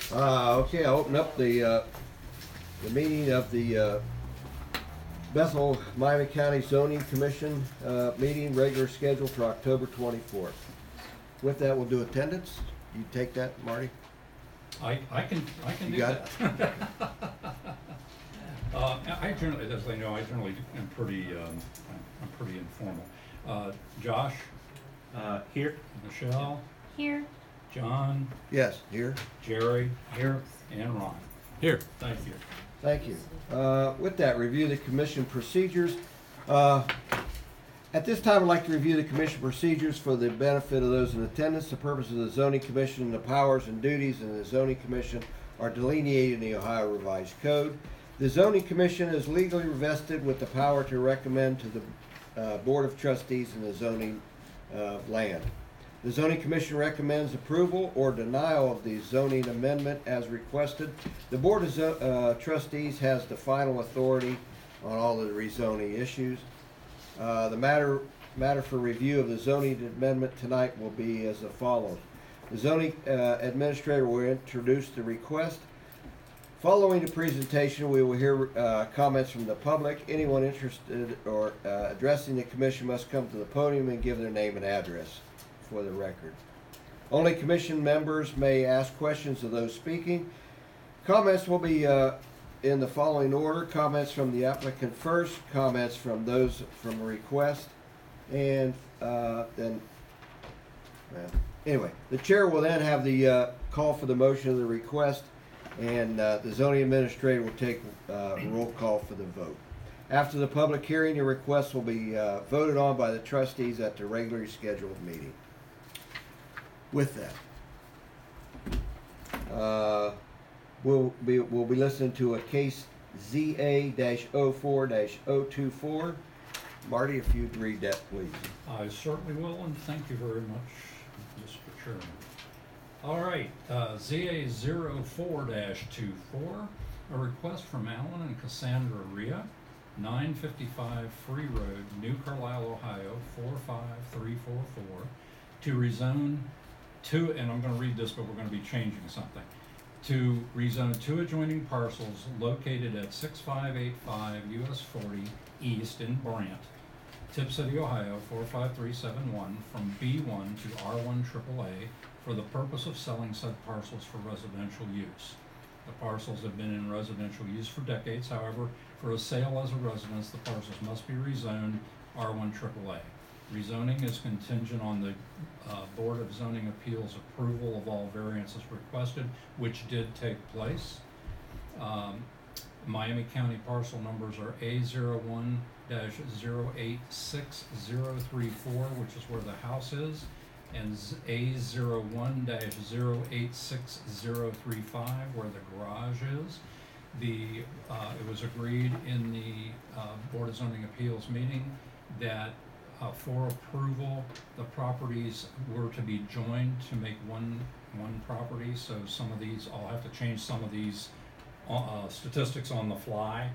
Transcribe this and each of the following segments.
Okay, I open up the meeting of the Bethel Miami County Zoning Commission meeting, regular schedule for October 24th. With that, we'll do attendance. You take that, Marty? I can You do got that. I generally, as they know, I generally am pretty, I'm pretty informal. Josh, Here. Michelle, Here. John, Yes, here. Jerry, Here. and Ron. Here. Thank you. Thank you. With that, review the commission procedures. At this time, I'd like to review the commission procedures for the benefit of those in attendance. The purpose of the zoning commission, the powers and duties in the zoning commission are delineated in the Ohio Revised Code. The zoning commission is legally vested with the power to recommend to the board of trustees in the zoning land. The zoning commission recommends approval or denial of the zoning amendment as requested. The board of trustees has the final authority on all of the rezoning issues. The matter for review of the zoning amendment tonight will be as follows. The zoning administrator will introduce the request. Following the presentation, we will hear comments from the public. Anyone interested or addressing the commission must come to the podium and give their name and address for the record. Only commission members may ask questions of those speaking. Comments will be in the following order: comments from the applicant first, comments from those from a request, and then, well, anyway, the chair will then have the call for the motion of the request, and the zoning administrator will take roll call for the vote. After the public hearing, the request will be voted on by the trustees at the regularly scheduled meeting. With that, we'll be listening to a case ZA-04-024. Marty, if you'd read that, please. I certainly will, and thank you very much, Mr. Chairman. All right, ZA 04-24, a request from Alan and Cassandra Rhea, 955 Free Road, New Carlisle, Ohio, 45344, to rezone two, and I'm going to read this, but we're going to be changing something, to rezone two adjoining parcels located at 6585 US 40 East in Brant, Tip City, Ohio, 45371, from B1 to R1 AAA for the purpose of selling said parcels for residential use. The parcels have been in residential use for decades. However, for a sale as a residence, the parcels must be rezoned R1 AAA. Rezoning is contingent on the Board of Zoning Appeals approval of all variances requested, which did take place. Miami County parcel numbers are A01-086034, which is where the house is, and A01-086035, where the garage is. It was agreed in the Board of Zoning Appeals meeting that for approval, the properties were to be joined to make one property. So some of these, I'll have to change some of these statistics on the fly.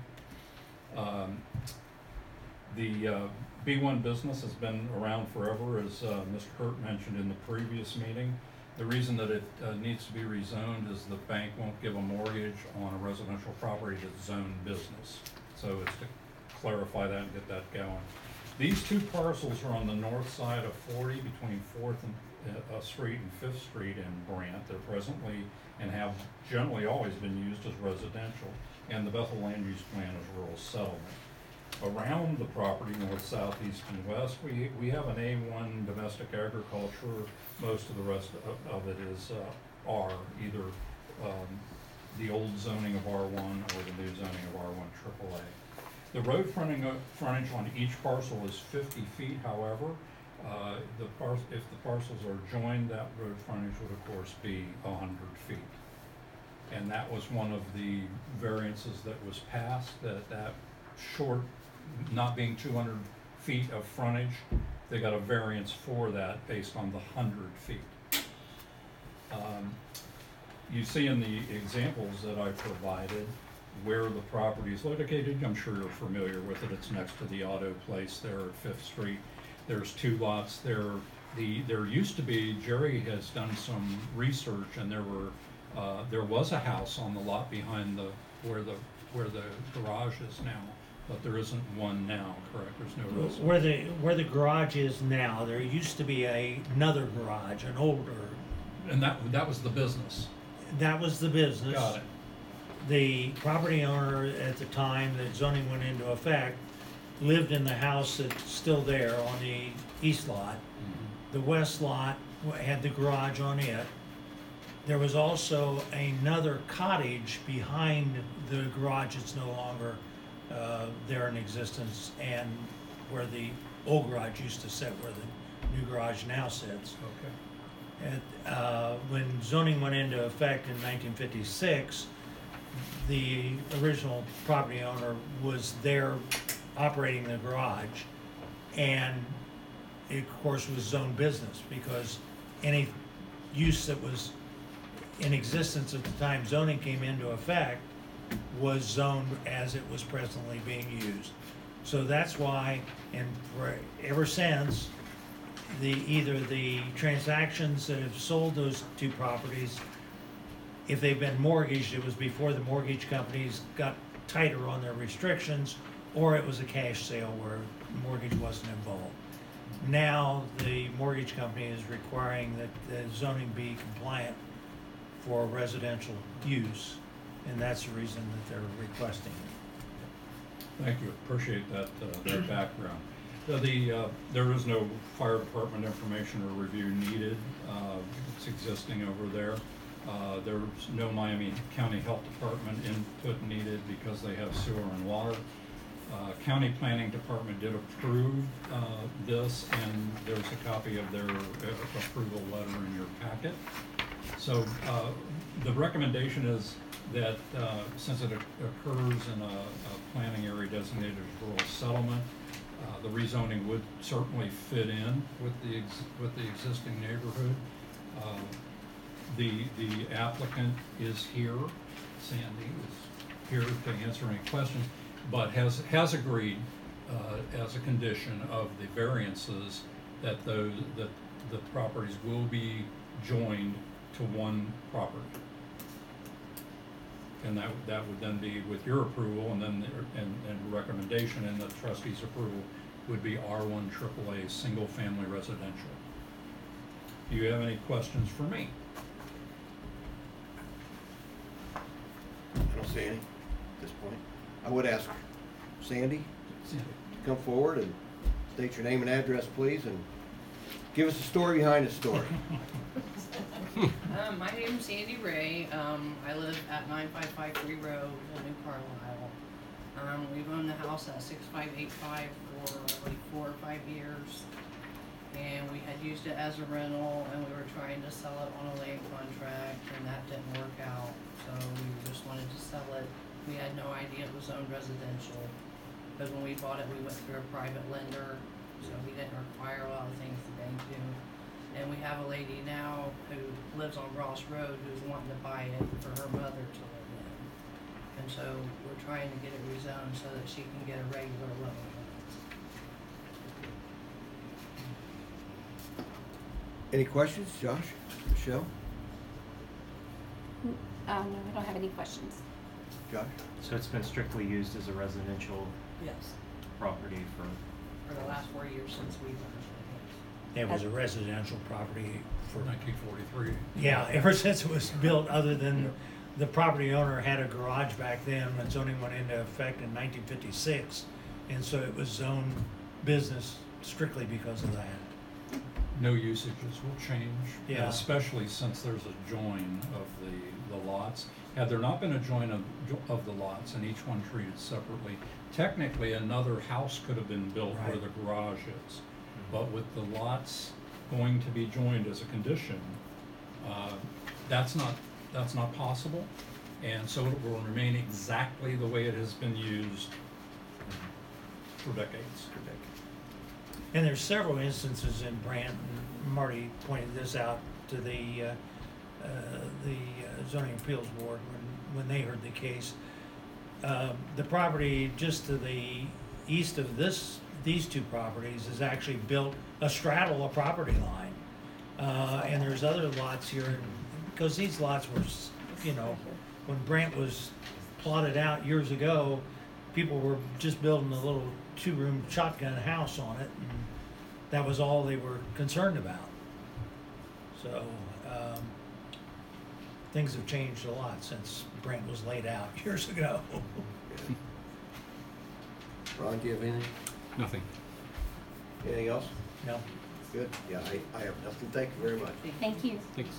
The B1 business has been around forever, as Mr. Hurt mentioned in the previous meeting. The reason that it needs to be rezoned is the bank won't give a mortgage on a residential property that's zoned business. So it's to clarify that and get that going. These two parcels are on the north side of 40 between 4th Street and 5th Street in Brant. They're presently and have generally always been used as residential, and the Bethel Land Use Plan is rural settlement. Around the property, north, south, east, and west, we have an A1 domestic agriculture. Most of the rest of it is R, either the old zoning of R1 or the new zoning of R1 AAA. The road frontage on each parcel is 50 feet. However, if the parcels are joined, that road frontage would of course be 100 feet. And that was one of the variances that was passed, that short, not being 200 feet of frontage, they got a variance for that based on the 100 feet. You see in the examples that I provided where the property is located. I'm sure you're familiar with it. It's next to the auto place there at 5th Street. There's two lots there. There used to be, Jerry has done some research, and there were There was a house on the lot behind where the garage is now, but there isn't one now, correct? There's no residence. Where the garage is now, there used to be another garage, an older. And that was the business. That was the business. Got it. The property owner at the time that zoning went into effect lived in the house that's still there on the east lot. The west lot had the garage on it. There was also another cottage behind the garage that's no longer there in existence, and where the old garage used to sit, where the new garage now sits. Okay. When zoning went into effect in 1956, the original property owner was there operating the garage, and it of course was zoned business, because any use that was in existence at the time zoning came into effect was zoned as it was presently being used. So that's why, and ever since, either the transactions that have sold those two properties, if they've been mortgaged, it was before the mortgage companies got tighter on their restrictions, or it was a cash sale where mortgage wasn't involved. Now, the mortgage company is requiring that the zoning be compliant for residential use, and that's the reason that they're requesting it. Thank you, appreciate that background. There is no fire department information or review needed. It's existing over there. There's no Miami County Health Department input needed because they have sewer and water. County Planning Department did approve this, and there's a copy of their approval letter in your packet. So the recommendation is that since it occurs in a planning area designated as rural settlement, the rezoning would certainly fit in with the existing neighborhood. The applicant is here, Sandy is here to answer any questions, but has agreed as a condition of the variances that the properties will be joined to one property. And that would then be with your approval, and then and recommendation, and the trustees' approval would be R1 AAA single family residential. Do you have any questions for me? I don't see any at this point. I would ask Sandy Sandy. to come forward and state your name and address, please, and give us the story behind the story. My name's Sandy Ray. I live at 9553 Road in New Carlisle. We've owned the house at 6585 for like 4 or 5 years. And we had used it as a rental, and we were trying to sell it on a land contract, and that didn't work out. So we just wanted to sell it. We had no idea it was owned residential, because when we bought it, we went through a private lender, so we didn't require a lot of things the bank do. And we have a lady now who lives on Ross Road who's wanting to buy it for her mother to live in. And so we're trying to get it rezoned so that she can get a regular loan. Any questions, Josh, Michelle, No, I don't have any questions. Josh? So it's been strictly used as a residential Yes, property for for the last 4 years since we've owned it. It was a residential property For 1943. yeah, ever since it was built, other than the property owner had a garage back then when zoning went into effect in 1956. And so it was zoned business strictly because of that. No usages will change, Yeah. especially since there's a join of the lots. Had there not been a join of the lots and each one treated separately, technically another house could have been built where Right. the garage is. But with the lots going to be joined as a condition, that's not possible. And so it will remain exactly the way it has been used for decades. And there's several instances in Brandon. Marty pointed this out to the zoning appeals board when they heard the case. The property just to the east of these two properties is actually built straddle a property line. And there's other lots here, because these lots were you know, when Brent was plotted out years ago, people were just building a little 2-room shotgun house on it, and that was all they were concerned about. So, things have changed a lot since Brent was laid out years ago. Ron, do you have anything? Nothing. Anything else? No, Good. Yeah, I have nothing. Thank you very much. Thank you. Thanks.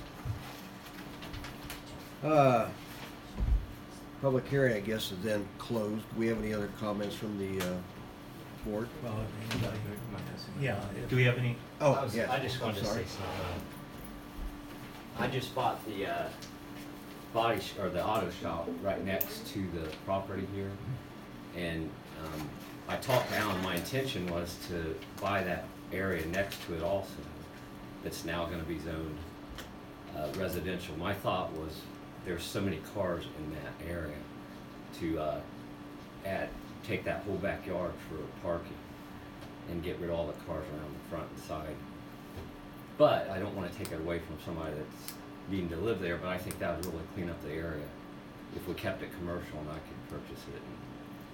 Public hearing, I guess, is then closed. Do we have any other comments from the board? well, anybody, yeah. if- Do we have any? Oh, I yes. just wanted I'm to sorry. say something. I just bought the or the auto shop right next to the property here, and I talked to Alan. My intention was to buy that area next to it also. That's now going to be zoned residential. My thought was there's so many cars in that area to take that whole backyard for parking and get rid of all the cars around the front and side. But I don't want to take it away from somebody that's needing to live there, but I think that would really clean up the area if we kept it commercial and I could purchase it and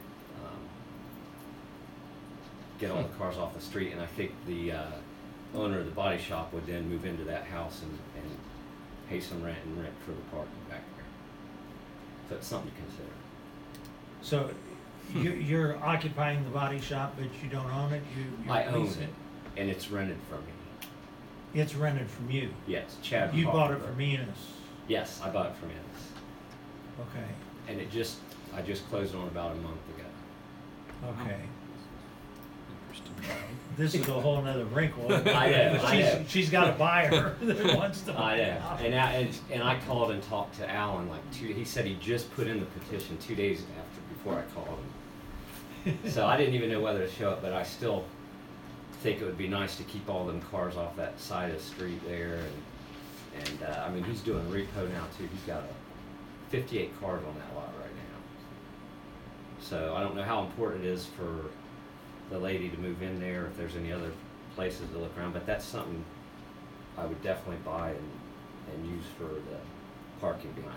get all the cars off the street. And I think the owner of the body shop would then move into that house and pay some rent and rent for the parking back there. So it's something to consider. So, you're occupying the body shop, but you don't own it? You I own lease it, and it's rented from me. It's rented from you. Yes, Chad. You bought it Hoffman. from Enos. Yes, I bought it from Ennis. Okay, And I just closed on about a month ago. okay. Interesting. This is a whole nother wrinkle. I know. She's got a buyer that wants to I buy it know. out. And I called and talked to Alan he said he just put in the petition 2 days before I called him. So I didn't even know whether to show up, but I still think it would be nice to keep all them cars off that side of the street there. And I mean, he's doing repo now too. He's got 58 cars on that lot right now. So I don't know how important it is for the lady to move in there, if there's any other places to look around, but that's something I would definitely buy and use for the parking behind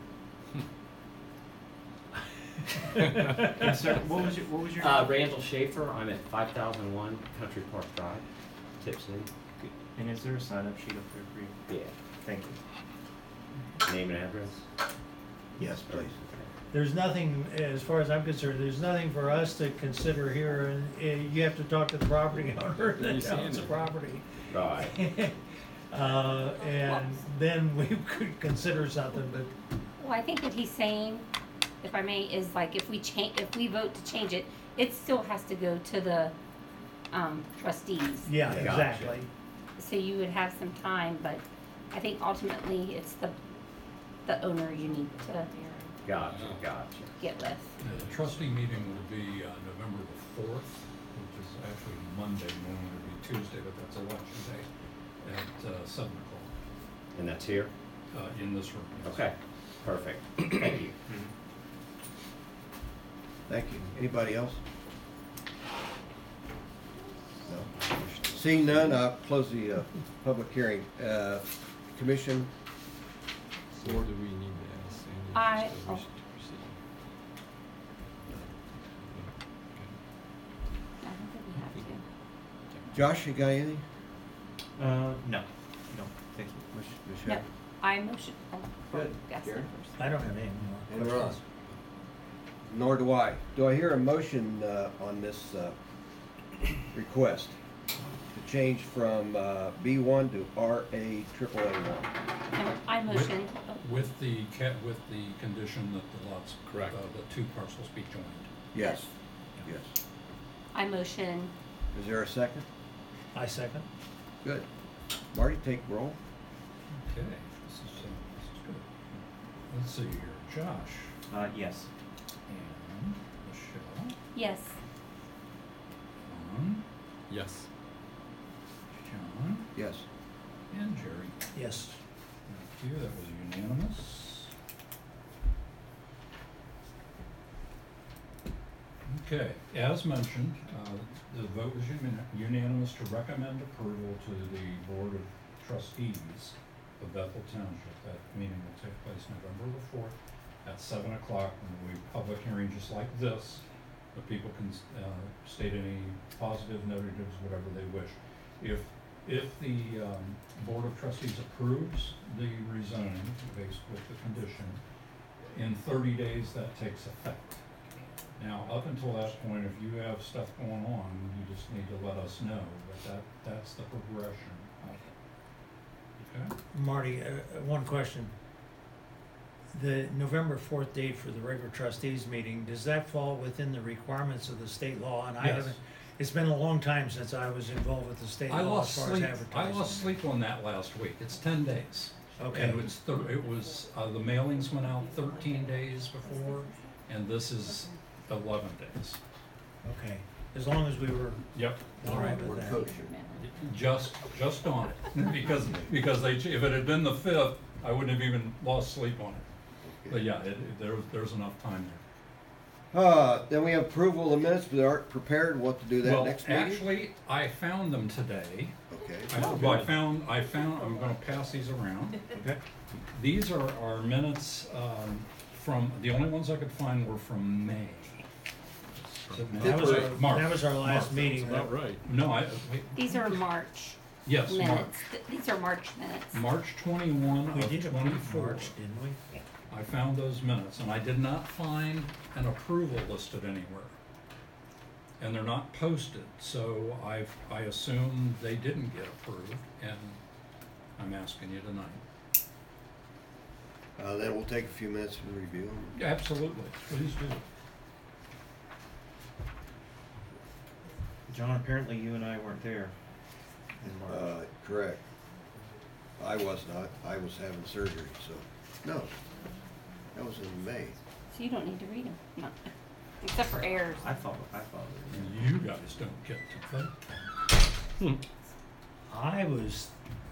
there. And sir, what was your? Randall Schaefer, I'm at 5001 Country Park Drive, Tip City. And is there a sign-up sheet up there for you? Yeah. Thank you. Name and address? Yes, please. There's nothing, as far as I'm concerned, there's nothing for us to consider here, and you have to talk to the property owner that owns the property. Right. And then we could consider something, but Well, I think what he's saying, if I may, is like if we vote to change it, it still has to go to the trustees. yeah, Gotcha. exactly. So you would have some time, but I think ultimately it's the owner you need to Gotcha. get with. The trustee meeting will be November the 4th, which is actually Monday, normally it would be Tuesday, but that's election day, at 7 o'clock And that's here? in this room. Yes. Okay, perfect. Thank you. Thank you. Anybody else? No. Seeing none, I'll close the public hearing. Commission, So do we need to ask Sandy? I- if she wish to proceed? I don't think we have to. Josh, you got anything? No, thank you. Michelle? No, I motion. Good. Yes, Karen? first. I don't have any And more Ron? questions. Nor do I. Do I hear a motion on this request to change from B1 to RA1? And I motion. With the condition that the lots, Correct. the two parcels be joined. Yes. Yes. I motion. Is there a second? I second. Good. Marty, take roll. Okay, this is good. Let's see here, Josh Yes. and Michelle, Yes. Ron, Yes. John, Yes. and Jerry. Yes. Thank you, that was unanimous. Okay, as mentioned, the vote was unanimous to recommend approval to the Board of Trustees of Bethel Township. That meeting will take place November the 4th at 7 o'clock, and there will be a public hearing just like this. The people can state any positive, negatives, whatever they wish. If the Board of Trustees approves the rezoning based with the condition, in 30 days that takes effect. Now, up until that point, if you have stuff going on, you just need to let us know, but that's the progression of it. Okay? Marty, one question. The November 4th date for the regular trustees meeting, does that fall within the requirements of the state law? And I Yes. haven't, it's been a long time since I was involved with the state I law lost as far as sleep. advertising. I lost sleep on that last week. It's 10 days. Okay, And it was the mailings went out 13 days before, and this is 11 days. okay. As long as we were Yep. all right We're with that. kosher. Just on it, because if it had been the 5th, I wouldn't have even lost sleep on it. But yeah, there's enough time there. Then we have approval of the minutes, but they aren't prepared what to do that Well, next meeting? actually, I found them today. Okay. I found, I'm gonna pass these around. Okay. These are our minutes, from, the only ones I could find were from May. Is it May? March. That was our last March. meeting. About right. No, wait, These are March yes, March. minutes. These are March minutes. March 21 We of did approve 24. March, didn't we? I found those minutes, and I did not find an approval listed anywhere. And they're not posted, so I assume they didn't get approved, and I'm asking you tonight. Then we'll take a few minutes and review them. Yeah, absolutely, please do. John, apparently you and I weren't there in March. Correct. I was not. I was having surgery, so, no. That was in May. So you don't need to read them. No. Except for errors. I thought we were. You guys don't get to vote. I was,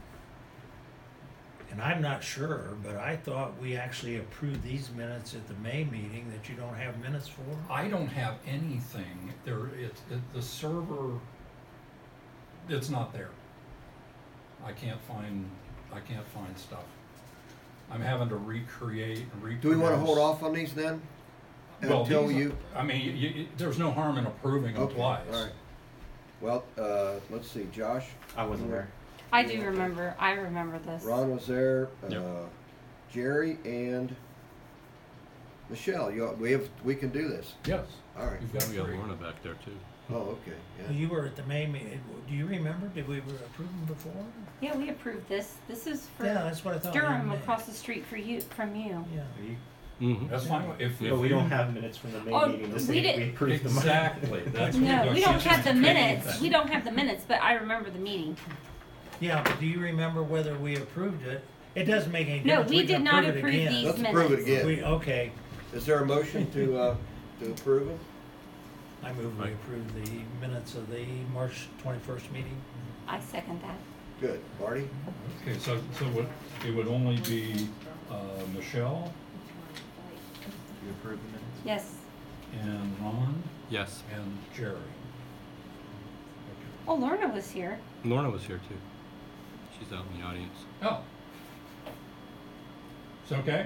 and I'm not sure, but I thought we actually approved these minutes at the May meeting that you don't have minutes for. I don't have anything there. The server. It's not there. I can't find stuff. I'm having to recreate and reproduce. Do we want to hold off on these then? Well, Until these are- you, I mean, there's no harm in approving them okay, twice. all right. Well, let's see, Josh, I wasn't there. I do remember. I remember this. Ron was there, Yep. Jerry and Michelle, we can do this. Yes. All right. You've got We got three. Lorna back there too. Oh, okay, Well, yeah. you were at the May meeting. Do you remember? Did we approve them before? Yeah, we approved this. This is for Yeah, that's what I thought. Durham May. across the street from you. Yeah. Are you? Mm-hmm. That's fine. If But we you- don't have minutes from the May Oh, meeting. This we ain't- did- we approved the money. Exactly. That's what No, we I don't can't have the take minutes. anything. We don't have the minutes, but I remember the meeting. Yeah, but do you remember whether we approved it? It doesn't make any No, difference. we can did not approve it approve again. these Let's minutes. approve it again. Okay, Is there a motion to approve them? I move we approve the minutes of the March 21st meeting. I second that. Good. Marty? Okay, so it would only be Michelle You approved the minutes? Yes. and Ron Yes. and Jerry. Okay. Oh, Lorna was here. Lorna was here too. She's out in the audience. Oh. It's okay?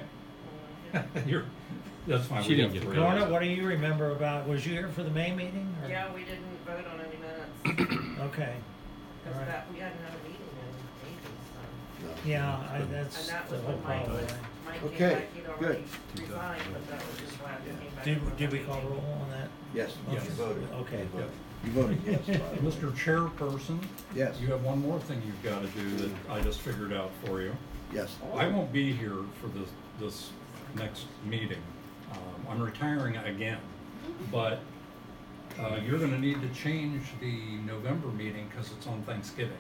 That's fine. She we didn't have get three. Lorna, what do you remember about, was you here for the May meeting? or- Yeah, we didn't vote on any minutes, Okay, because Alright. that, we hadn't had a meeting in ages, so. No. yeah, And that's that the was whole when Mike problem. was, Mike came Okay, back, he'd good. already resigned, but that was just why he came back. Did, for did we the call meeting. roll on that? Yes. Yes. You voted. Okay. You voted yes, by the way. Mr. Chairperson, Yes, you have one more thing you've got to do that I just figured out for you. yes. I won't be here for this next meeting. I'm retiring again, but you're going to need to change the November meeting because it's on Thanksgiving.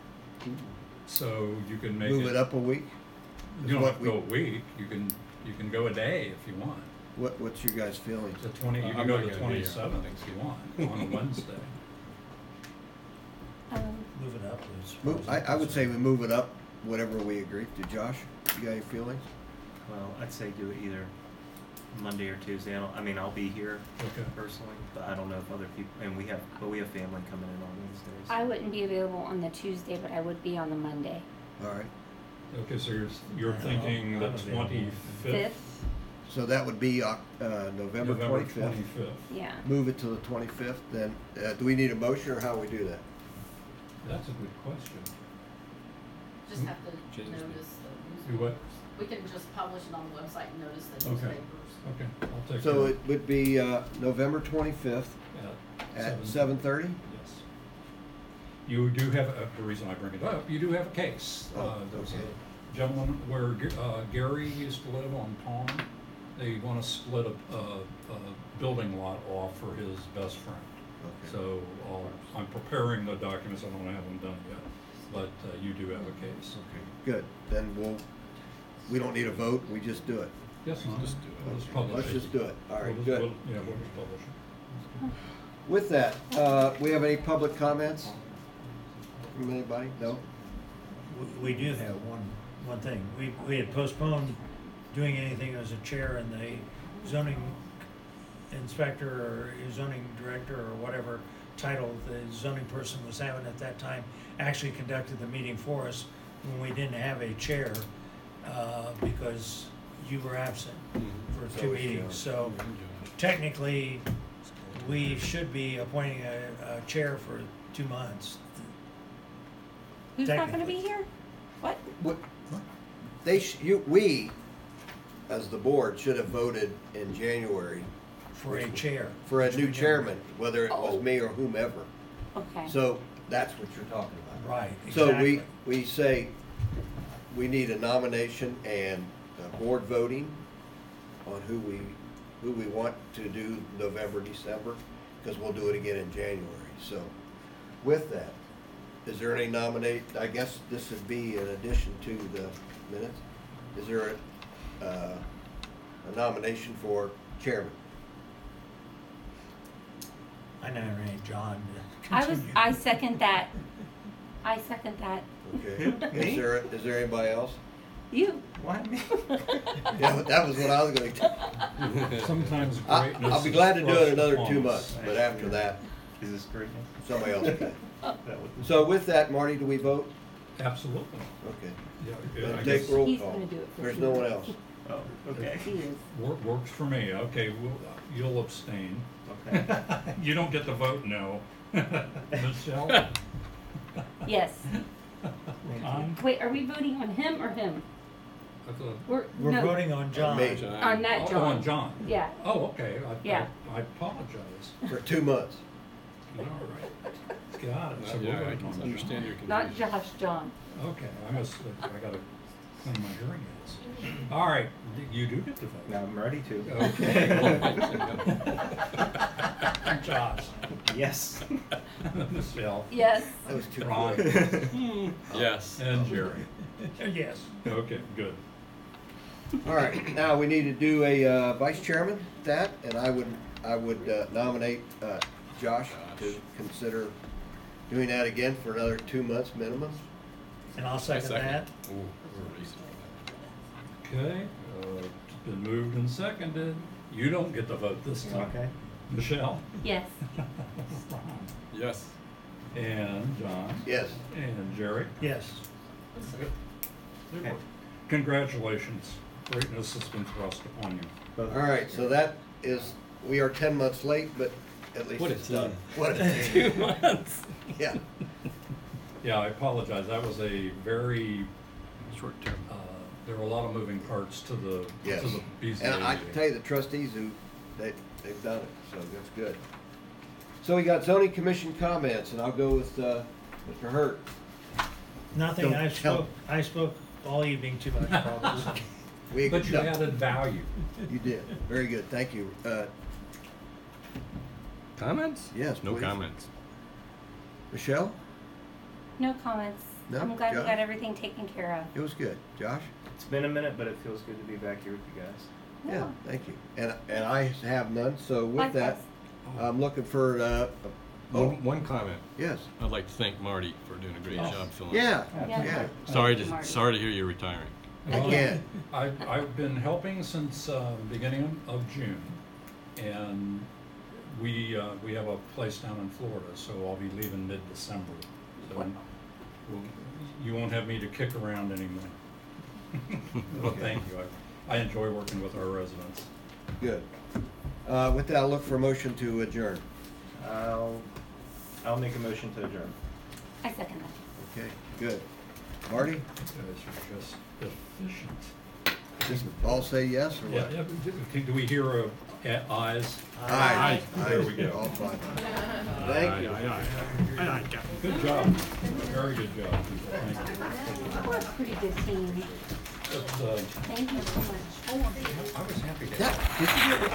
So you can make Move it up a week? You don't What have to go a week. You can go a day if you want. What's your guys' feeling? The 20. You I'm can go not to the gonna be here. 27th if you want on a Wednesday. Move it up. as far as I I'm would say we concerned. move it up, whatever we agree to. Josh, you got any feelings? Well, I'd say do it either Monday or Tuesday. I'll be here Okay. personally, but I don't know if other people, and we have family coming in on Wednesdays. I wouldn't be available on the Tuesday, but I would be on the Monday. All right. Okay, so you're thinking the I'm available. 25th? Fifth, So that would be November 25th. 25th. yeah. Move it to the 25th, then, do we need a motion, or how we do that? That's a good question. Just have to Change the- notice the Do what? We can just publish it on the website and notice the Okay. newspapers. Okay, I'll take So care of it would be November 25th at 7:30? Yes. You do have, the reason I bring it up, you do have a case. Oh, There's okay. a gentleman where Gary used to live on Palm. They want to split a building lot off for his best friend. Okay. So I'm preparing the documents, I don't have them done yet, but you do have a case. Okay, good. Then we don't need a vote, we just do it. Yes, Just do it. we'll just publish Let's it. just do it. All right, We'll just- good. Yeah, we'll just publish it. With that, we have any public comments from anybody? No? We do have one thing. We had postponed doing anything as a chair, and the zoning inspector or zoning director or whatever title the zoning person was having at that time actually conducted the meeting for us when we didn't have a chair, because you were absent for So two was meetings. Josh. So technically, we should be appointing a chair for 2 months. Who's not gonna Technically. be here? What? What? We, as the board, should have voted in January For a chair. for a new chairman, whether it was Oh. me or whomever. Okay. So that's what you're talking about. Right, So exactly. we say we need a nomination and a board voting on who we want to do November, December, because we'll do it again in January. So with that, is there any I guess this would be in addition to the minutes. Is there a nomination for chairman? I nominate John to I continue. second that. I second that. Okay. Is there anybody else? You. What? Yeah, that was what I was going to do. Sometimes greatness I'll be is glad to do it thrust another upon 2 us. months, but after that, Is this great? somebody else can. That would. So with that, Marty, do we vote? Absolutely. Okay. Yeah, I Then guess take roll He's call. gonna do it for There's two no one months. else. Oh, okay. He is. works for me. Okay, you'll abstain. Okay. You don't get to vote no. Michelle? Yes. John? Wait, are we voting on him or him? I thought- We're no, voting on John. Me. on that Oh, John. on John. Yeah. Oh, okay. Yeah. I apologize. For 2 months. All right. Got it. So we're Yeah, I voting can on John. understand your confusion. Not Josh, John. Okay, I gotta clean my hearing aids. All right, you do get to vote. Now I'm ready to. Okay. Josh. Yes. Michelle. Yes. That was too Ron. quick. Yes. And Jerry. Yes. Okay, good. All right, now we need to do a vice chairman, that, and I would nominate Josh to consider doing that again for another 2 months minimum. And I'll second that. Ooh, we're racing. Okay, it's been moved and seconded. You don't get to vote this time. Okay. Michelle. Yes. Ron. Yes. And John. Yes. And Jerry. Yes. Good. Okay. Congratulations. Greatness has been thrust upon you. Both. All right, so that is, we are 10 months late, but at least What a it's done. team. What a team. 2 months. Yeah. Yeah, I apologize. That was a very, Short term. there were a lot of moving parts to the Yes. BZA And I can meeting. tell you the trustees they've done it, so that's good. So we got zoning commission comments, and I'll go with Mr. Hurt. Nothing, Don't tell. I spoke all evening too much probably. so. But you No, added value. You did. Very good. Thank you. Comments? Yes, No please. comments. Michelle? No comments. No? I'm glad we Josh? got everything taken care of. It was good. Josh? It's been a minute, but it feels good to be back here with you guys. Yeah, thank you. And I have none, so with that, Likewise. I'm looking for, One comment. yes. I'd like to thank Marty for doing a great job filling. Yeah, Yeah. yeah. Sorry Thank you, Marty. to hear you're retiring. Well, Again. I've been helping since beginning of June, and we have a place down in Florida, so I'll be leaving mid-December. So you won't have me to kick around anymore. Well, thank you. I enjoy working with our residents. Good. With that, I'll look for a motion to adjourn. I'll make a motion to adjourn. I second that. Okay, good. Marty, You guys are just efficient. just all say yes or Yeah, what? yeah, do we hear ayes? Aye. There we go. All fine. Thank you. Good job. Very good job. Thank you. We're a pretty good team. But, Thank you so much. I was happy to. Yeah, did you get